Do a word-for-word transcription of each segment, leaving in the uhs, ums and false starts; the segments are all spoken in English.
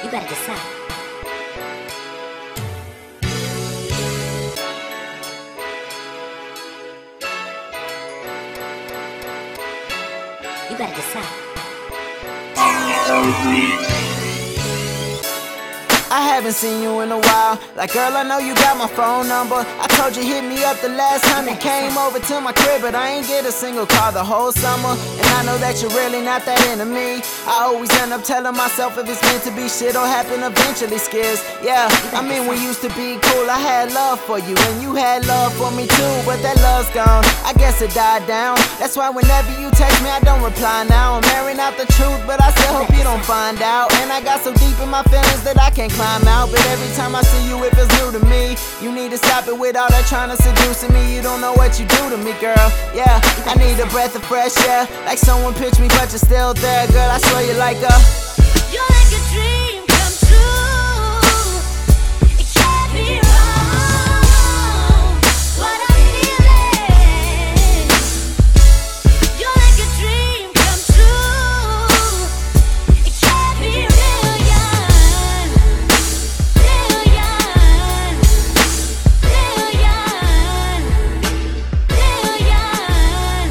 You better decide. You better decide. I haven't seen you in a while. Like, girl, I know you got my phone number. I told you hit me up the last time you came over to my crib, but I ain't get a single call the whole summer. And I know that you're really not that into me. I always end up telling myself if it's meant to be, shit'll happen eventually, Skiz. Yeah, I mean, we used to be cool. I had love for you, and you had love for me too, but that love's gone. I guess it died down. That's why whenever you text me, I don't reply now. I'm airing out the truth, but I still hope you don't find out. And I got so deep in my feelings that I can't climb out. But every time I see you, it feels new to me. You need to stop it with all that trying to seduce me. You don't know what you do to me, girl. Yeah, I need a breath of fresh air. Like someone pitched me, but you're still there, girl. I swear you're like a You're like a dream come true. It can't be wrong. What I'm feeling. You're like a dream come true. It can't be million, million, million, million,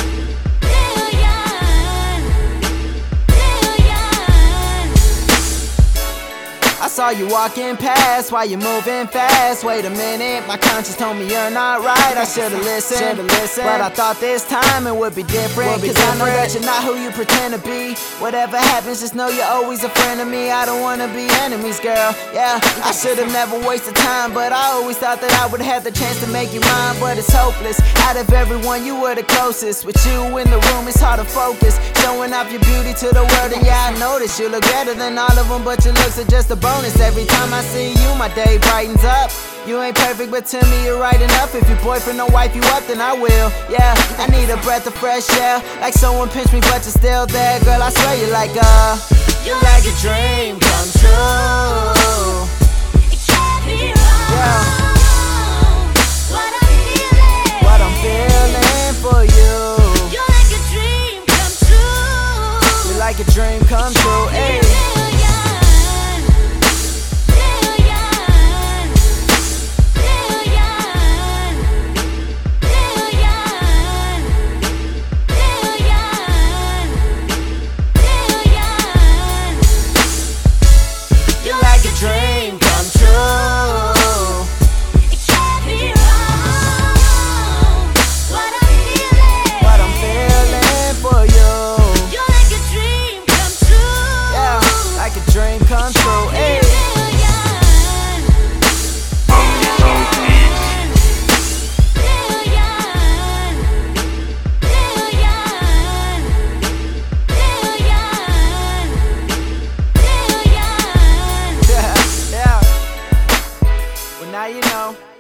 million. I saw you walking past while you're moving fast. Wait a minute, my conscience told me you're not right. I should've listened, should've listened. But I thought this time it would be different. Cause I know that you're not who you pretend to be. Whatever happens, just know you're always a friend of me. I don't wanna be enemies, girl. Yeah, I should've never wasted time, but I always thought that I would have the chance to make you mine. But it's hopeless. Out of everyone, you were the closest. With you in the room, it's hard to focus. Showing off your beauty to the world, and yeah, I noticed you look better than all of them, but your looks are just a bonus. Every time I see you, my day brightens up. You ain't perfect, but to me you're right enough. If your boyfriend don't wipe you up, then I will. Yeah, I need a breath of fresh air. Like someone pinched me, but you're still there, girl. I swear you're like a You're like a dream come true. It can't be wrong. Yeah. What I'm feeling. What I'm feeling for you. You're like a dream come true. You're like a dream come true. Ayy. Dream come true. It can't be wrong. What I'm feeling. What I'm feeling for you. You're like a dream come true. Yeah, like a dream come true. Ayy. Now you know.